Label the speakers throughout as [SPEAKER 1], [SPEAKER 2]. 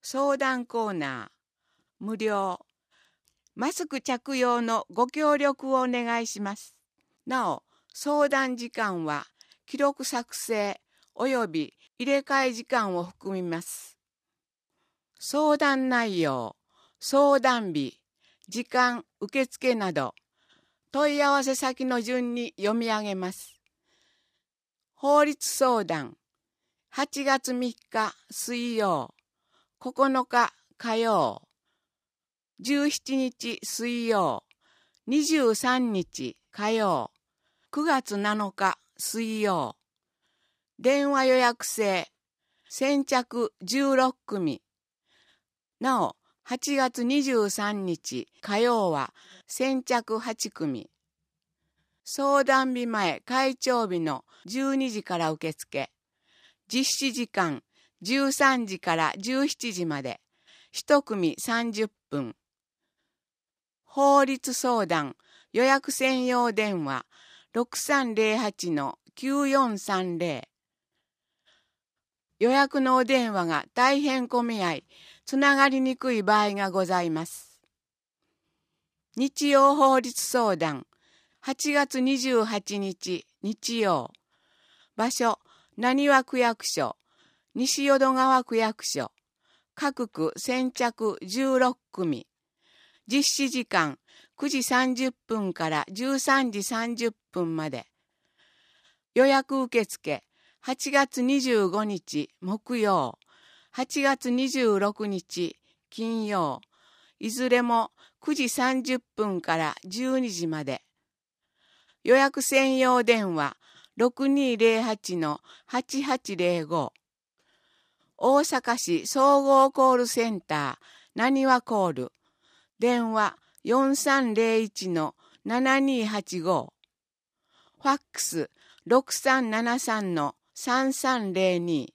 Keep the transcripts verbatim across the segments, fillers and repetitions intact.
[SPEAKER 1] 相談コーナー無料。マスク着用のご協力をお願いします。なお、相談時間は記録作成及び入れ替え時間を含みます。相談内容、相談日、時間、受付など、問い合わせ先の順に読み上げます。法律相談、はちがつみっか水曜、ここのか火曜、じゅうしちにち水曜、にじゅうさんにち火曜、くがつなのか水曜、電話予約制、先着じゅうろっくみ。なお、はちがつにじゅうさんにち火曜は先着はちくみ。相談日前開帳日のじゅうにじから受付。実施時間じゅうさんじからじゅうしちじまで。いちくみさんじゅっぷん。法律相談予約専用電話 ろくさんぜろはちのきゅうよんさんぜろ。予約のお電話が大変混み合い、つながりにくい場合がございます。日曜法律相談、はちがつにじゅうはちにち日曜。場所、浪速区役所、西淀川区役所、各区先着じゅうろっくみ。実施時間くじさんじゅっぷんからじゅうさんじさんじゅっぷんまで。予約受付、はちがつにじゅうごにち木曜、はちがつにじゅうろくにち金曜、いずれもくじさんじゅっぷんからじゅうにじまで。予約専用電話 ろくにーぜろはちのはちはちぜろご。大阪市総合コールセンターなにわコール。電話よんさんぜろいちのななにーはちご。ファックスろくさんななさんのさんさんぜろに。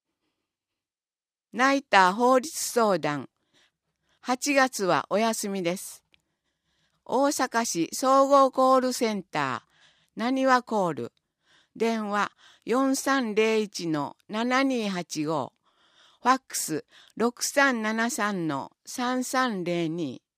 [SPEAKER 1] ナイター法律相談。はちがつはお休みです。大阪市総合コールセンターなにわコール。電話よんさんぜろいちのななにーはちご。ファックスろくさんななさんのさんさんぜろに。